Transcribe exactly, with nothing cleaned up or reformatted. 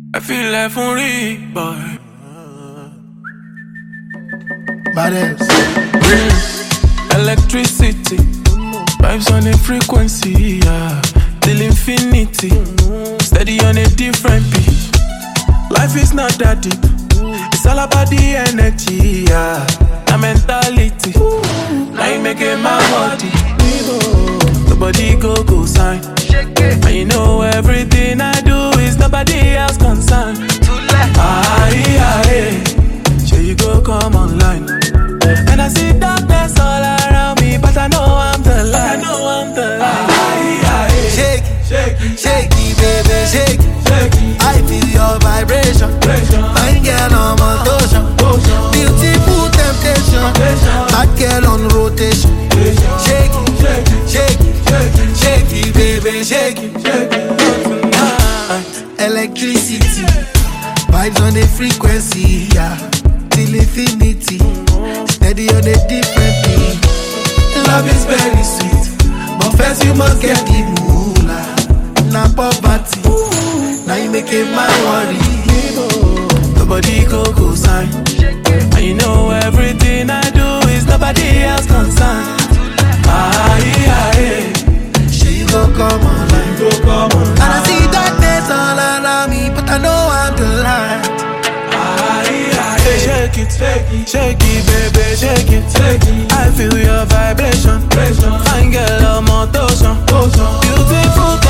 I feel like for real, boy. Badass. Electricity, vibes on a frequency, yeah. Till infinity, steady on a different beat. Life is not that deep, it's all about the energy, yeah. The mentality, now you making my body. Nobody go go sign, and you know everything I do is nobody else concerned. Ah, yeah, yeah. Sure you go come online, and I see darkness all around me, but I know I'm the light. I know I'm the light. Ah, yeah, yeah. Shake it, shake it, shake it, baby, shake it. shake it. I feel your vibration. Fine girl on motion, beautiful temptation. Bad girl on rotation. Shake it, shake it, shake it, shake it, baby, shake it. Electricity, vibes on the frequency, yeah. Till infinity, steady on a different beat. Love is very sweet, but first you must get the moolah. Na poverty, now you making my worry. Nobody go go sign, and you know everything I do is nobody else concerned. Ah, yeah, yeah. She go come online, Go come on. and I see darkness all around me, but I know I'm the light. Ah, yeah, yeah. Shake it, shake it, shake it, baby, shake it, shake it. I feel your vibration, fine girl, I'm on motion, beautiful.